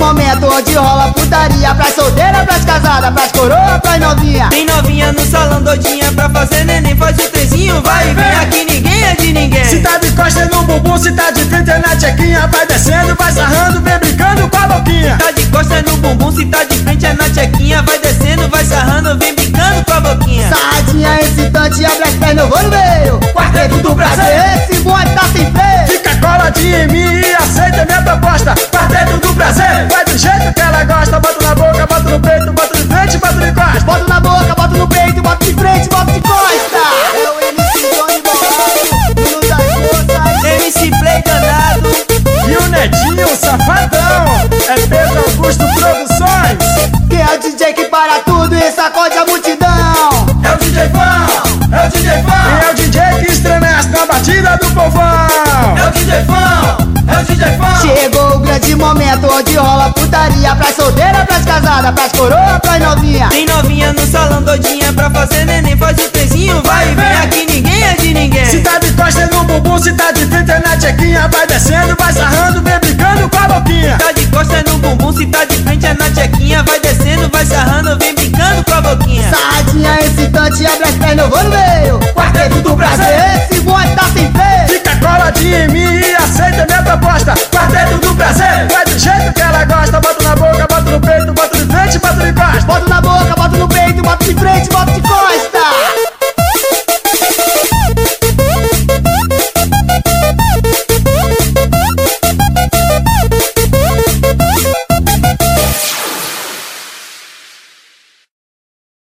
momento onde rola putaria. Pras solteira, pras casada, pras coroa, pras novinha. Tem novinha no salão doidinha pra fazer neném, faz o trezinho, vai e vem. Aqui ninguém é de ninguém. Se tá de costa no bumbum, se tá de frente é na tchequinha. Vai descendo, vai sarrando, vem brincando com a boquinha. Tá de costa no bumbum, se tá de frente é na tchequinha. Vai descendo, vai sarrando, vem brincando com a boquinha. Sarradinha excitante, abre as pernas, eu vou no meio. Quarteto do prazer, esse bonde tá sem freio. Fica coladinha em mim e aceita minha proposta. Quarteto do prazer, vai do jeito que ela gosta. Bota na boca, bota no peito, bota de frente, bota de costas. Bota na boca, bota no peito, bota de frente, bota de costa. É o MC Johnny Bolado, Bruno das Forças, MC Play danado e o Netinho, o safadão. É Pedro Augusto Produções. que é o DJ que para tudo e sacode a multidão. É o DJ Fão, é o DJ Fão. E é o DJ que estremece na batida do povão. É o DJ Fão, é o DJ Fão. Chegou o grande momento onde rola putaria. Pras solteira, pras casada, pras coroa, pras novinha. Tem novinha no salão doidinha pra fazer neném, faz o trezinho, vai e vem. Aqui ninguém é de ninguém. Se tá de costa no bumbum, se tá de frente é na tchequinha. Vai descendo, vai sarrando, vem brincando com a boquinha. Tá de costa no bumbum, se tá de frente é na tchequinha. Vai descendo, vai sarrando, vem brincando com a boquinha. Sarradinha excitante, abre as pernas, eu vou no meio. Quarteto do prazer, esse bonde tá sem freio. Fica coladinha em mim e aceita minha proposta.